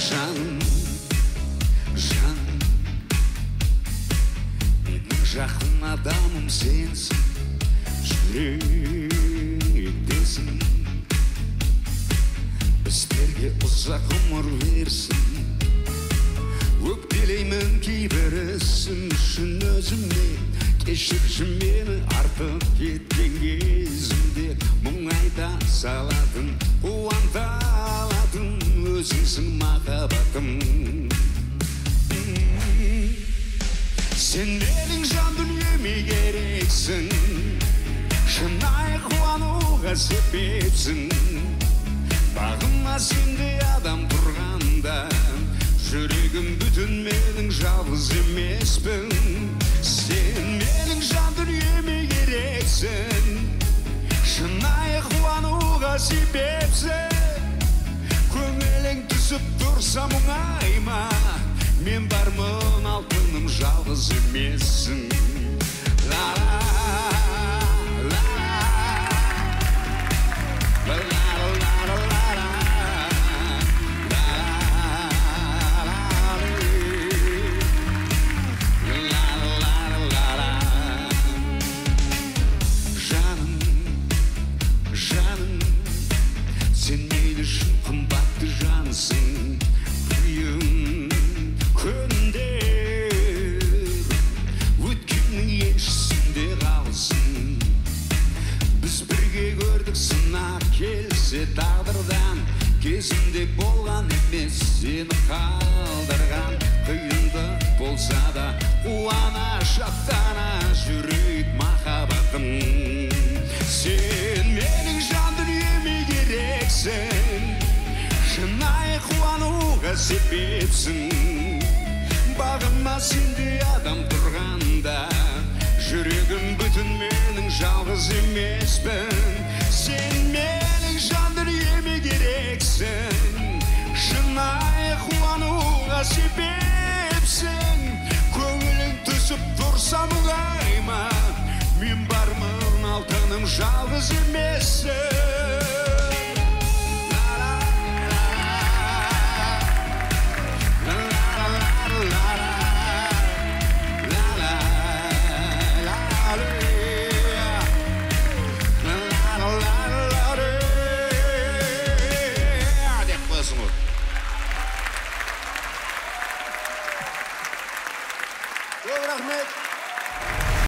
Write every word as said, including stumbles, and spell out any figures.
Жаным, жаным, менің жақын адамым сенсің, жүректесің. Біздерге ұзақ ғұмыр берсін, өкпелеймін кейбір ісім үшін өзіме. Кешірші мені артық кеткен кезімде, мұң айта салатын, қуанта алатын өзіңсің махаббатым. Сен менің жан дүниеме керексің, шынайы қуануға себепсің. Бағыма сендей адам тұрғанда, жүрегім бүтін менің жалғыз емеспін. Сен менің жан дүниеме керексің, шынайы қуануға себепсің. Көңілің түсіп тұрса мұңайма, мен бармын алтыным жалғыз емессің. Ла-ла, ла-ла, ла-ла-ла-ла-ла, ла-ла-ла-ла-ла. Жаным, жаным, сен мен үшін қымбатты жансың. Қиын күндер өткеннің еншісінде қалсын. Біз бірге көрдік сынақ келсе тағдырдан, кезінде болған емес сені қалдырған. Қиындық болса да қуана шаттана жүрейік махаббатым. Сен менің жан дүниеме керексің, шынайы қуануға себепсің. Бағыма сендей адам тұрғанда, жүрегім бүтін менің жалғыз емеспін. Сен менің жан дүниеме керексің, шынайы қуануға себепсің. Көңілің түсіп тұрса мұңайма, мен бармын алтыным жалғыз емессің. Көп рахмет.